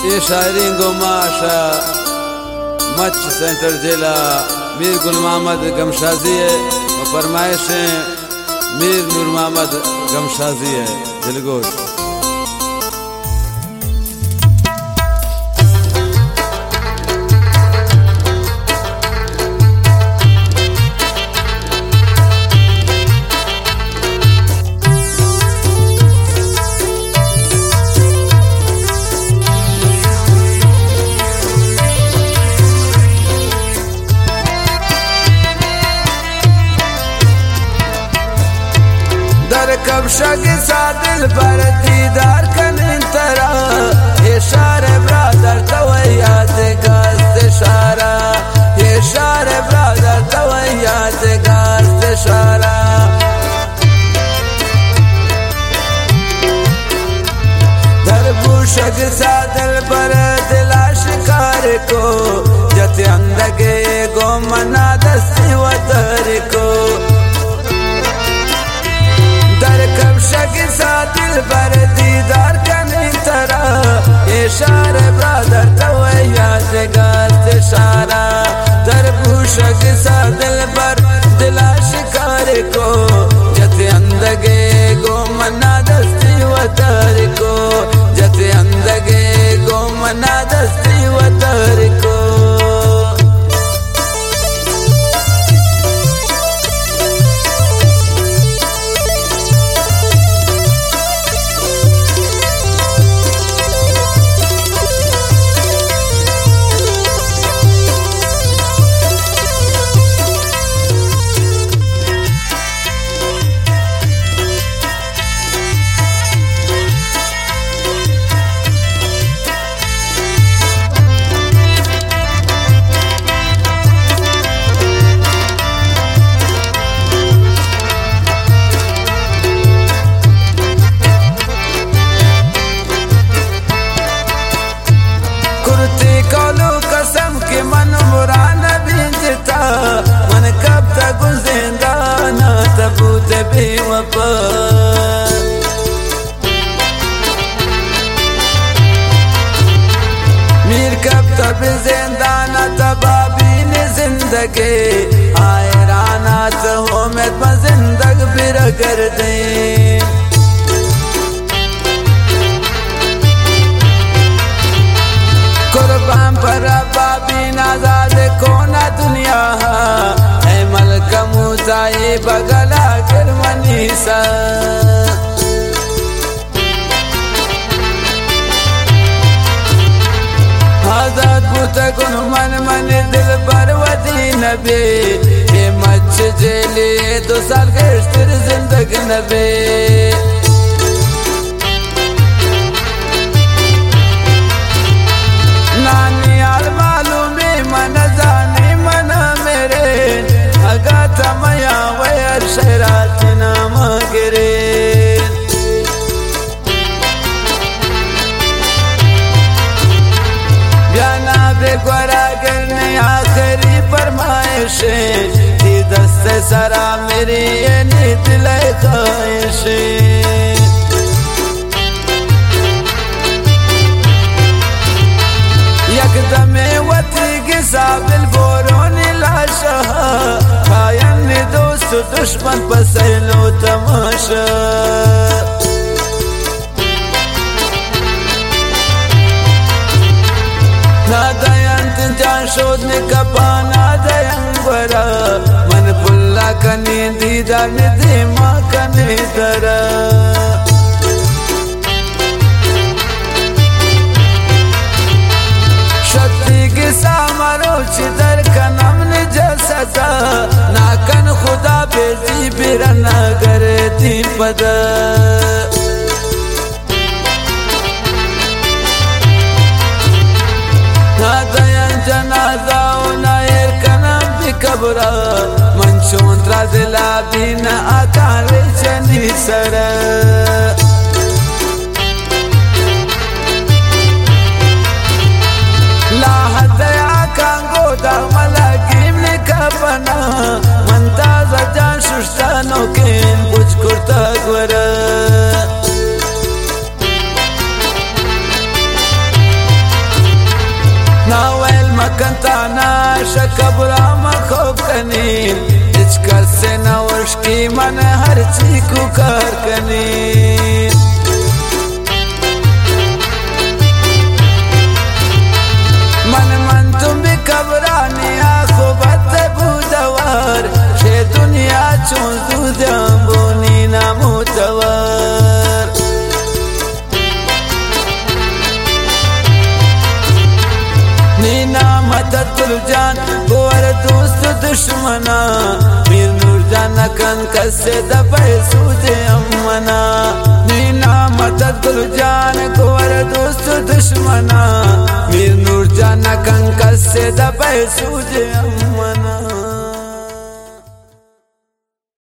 ये शायरी गोमाशा much centre जिला मीर गुल मोहम्मद गमशाजी है और फरमाइशें मीर नूर मोहम्मद गमशाजी है दिलगोश। कब शग सा दिल पर दीदार कन तरा ये शारे ब्रादर तवैयात गास्त शारा ये शारे ब्रादर तवैयात गास्त शारा दरबू शग सा दिल पर दिला शिकार को जत अंदगे गो मना दस्ती वतर को कब शक सा दिल पर दीदार कनी तरा ये शार ब्रादर तवैयात गास्त शारा दरबू शक सा दिल पर दिला शिकार को जत अंदगे गो मना दस्ती वतर को जत अंदगे गो मना दस्ती वतर को कसम के मन मुरान भिजता मन कब तक जिंदा ना तबूत बेवफा मीर कब तक जिंदा ना तबाबीन जिंदगी आए राना तो में जिंदग बिर कर दे कुर्बान पर बाबी नाजाद कोना दुनिया है मलक मुसाई बगला गिर मनीसा आजाद पुत गुन मन मन दिल पर वदी नबी ये मच जेले 2 साल के जिंदगी नबी नानी आल मालूम मन जाने मन मेरे अगा तमया वयर शरात नाम गिरे ब्याना बेगवरा करने आखिरी फरमाइशे थी दस्त सरा मेरी ये नीत लय ख्वाहिशे यकदमे वती गिसाबिल बोरोनी लाशा खायन दोस्त दुश्मन पसैलो तमाशा ना दयंत जान शोधने कपाना दयंगवरा मन पुल्ला कनी दीदार निधि माँ कनी दरा सामरो चिदर का नाम जसता नाकन खुदा बेजी बिरना करती पद ना दयन जनाजा नायर का नाम भी कबरा मंशोंत्रा जिला बिन आकार चनी सर मंताजा जान शुष्टानो के कुछ कुर्ता ग्वरा कंताना शकबरा मखोब कनीर इचकर से नवश की मन हर चीकू कर कनीर मन तुम भी कबरानी आखो बत बुदवार शे दुनिया चूं दूधंबोनी ना मुतवर नीना मदद जान गोर दोस्त दुश्मना मीर नूर जान कन कसे दबे सूझे अम्मना नीना मदद जान गोर दोस्त दुश्मना मीर नूर जान कन कसे दबे सूझे अम्मना।